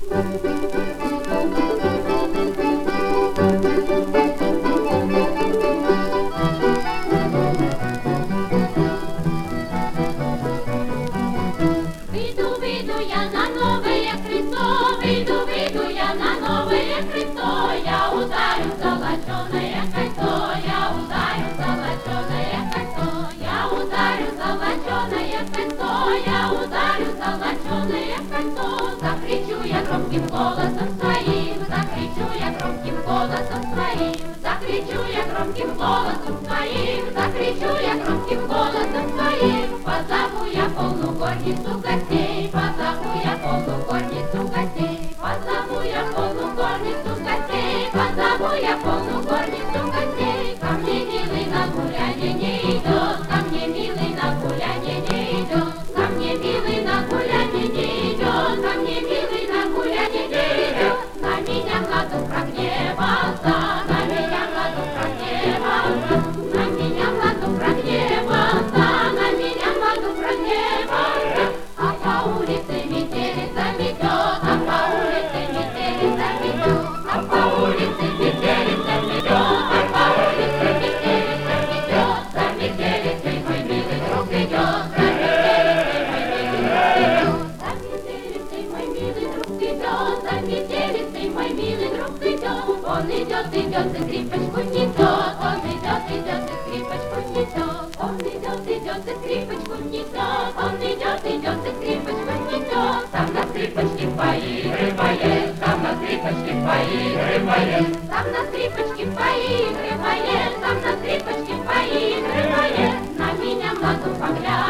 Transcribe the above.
Выйду я на новое крыльцо, выйду я на новое крыльцо, я ударю золоченое кольцо, я ударю золоченое кольцо, я ударю золоченое кольцо, я ударю золоченое кольцо, закричу я громким голосом своим, закричу я громким голосом своим, закричу я громким голосом своим, закричу я громким голосом своим, позову я полную горницу гостей, позову я полную горницу гостей, позову я полную горницу гостей, позову я полную горницу гостей. Ко мне милый на гулянье не идет, ко мне милый на гулянье не идет, ко мне милый на гулянье не идет, ко мне милый на гулянье не идет. На меня Владу прогневался, на меня Владу прогневался, на меня Владу прогневался, на меня Владу прогневался. А по улице метелица метет, а по улице метелица метет, а по улице метелица метет, а по улице метелица метет. За метелицей мой милый друг идет, за метелицей мой милый друг идет, за метелицей мой милый друг идет. Он идет, идет и скрипочку несет, он идет, идет и скрипочку несет, он идет, идет и скрипочку несет, он идет, идет и скрипочку несет. Сам на скрипочке поигрывает, сам на скрипочке поигрывает, сам на скрипочке поигрывает, сам на скрипочке поигрывает. На меня Владу поглядывает.